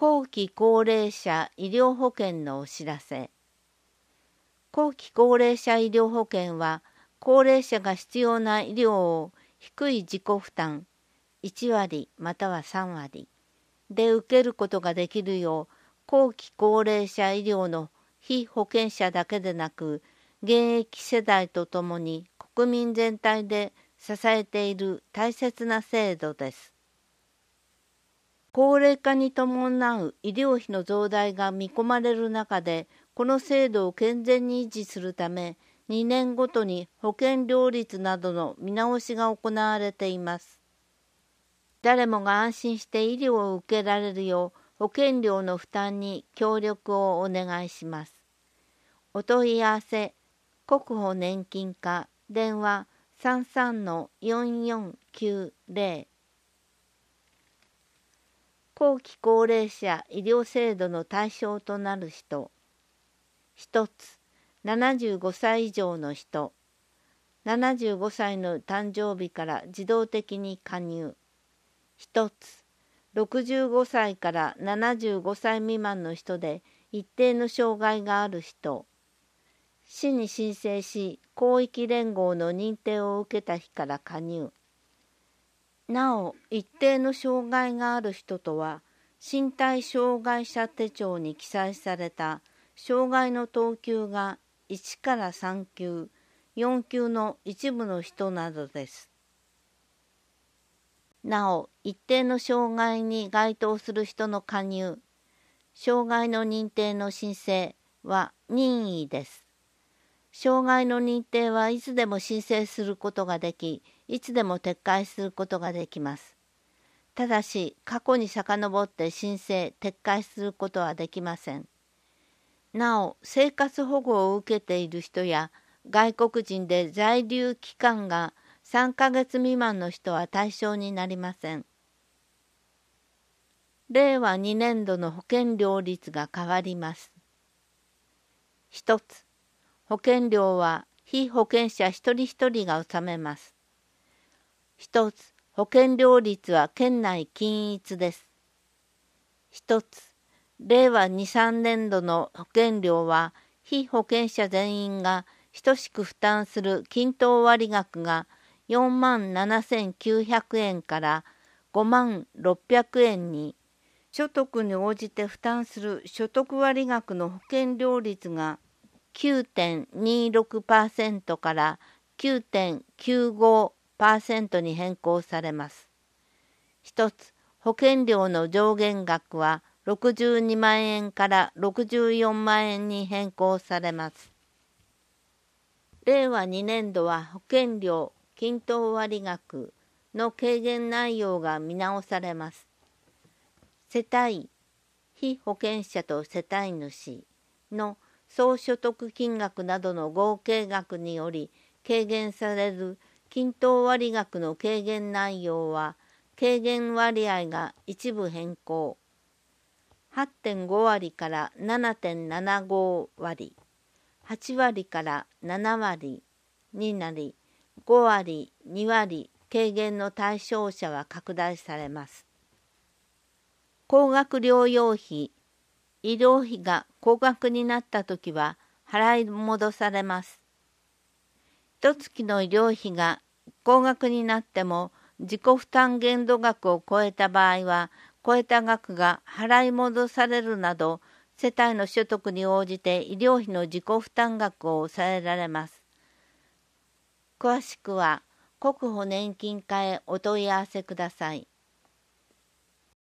後期高齢者医療保険のお知らせ。後期高齢者医療保険は、高齢者が必要な医療を低い自己負担1割または3割で受けることができるよう、後期高齢者医療の被保険者だけでなく、現役世代とともに国民全体で支えている大切な制度です。高齢化に伴う医療費の増大が見込まれる中で、この制度を健全に維持するため、2年ごとに保険料率などの見直しが行われています。誰もが安心して医療を受けられるよう、保険料の負担に協力をお願いします。お問い合わせ、国保年金課、電話 33-4490。後期高齢者医療制度の対象となる人。1つ、75歳以上の人。75歳の誕生日から自動的に加入。1つ、65歳から75歳未満の人で一定の障害がある人。市に申請し、広域連合の認定を受けた日から加入。なお、一定の障害がある人とは、身体障害者手帳に記載された障害の等級が1から3級、4級の一部の人などです。なお、一定の障害に該当する人の加入、障害の認定の申請は任意です。障害の認定はいつでも申請することができ、いつでも撤回することができます。ただし、過去に遡って申請・撤回することはできません。なお、生活保護を受けている人や、外国人で在留期間が3ヶ月未満の人は対象になりません。令和2年度の保険料率が変わります。1つ、保険料は被保険者一人一人が納めます。1つ、保険料率は県内均一です。1つ、令和2、3年度の保険料は被保険者全員が等しく負担する均等割額が47,900円から56,000円に、所得に応じて負担する所得割額の保険料率が 9.26% から 9.95% に変更されます。一つ、保険料の上限額は62万円から64万円に変更されます。令和2年度は保険料均等割額の軽減内容が見直されます。世帯、被保険者と世帯主の総所得金額などの合計額により軽減される均等割額の軽減内容は、軽減割合が一部変更。8.5 割から 7.75 割、8割から7割になり、5割、2割軽減の対象者は拡大されます。高額療養費、医療費が高額になったときは払い戻されます。一月の医療費が高額になっても自己負担限度額を超えた場合は、超えた額が払い戻されるなど、世帯の所得に応じて医療費の自己負担額を抑えられます。詳しくは国保年金課へお問い合わせください。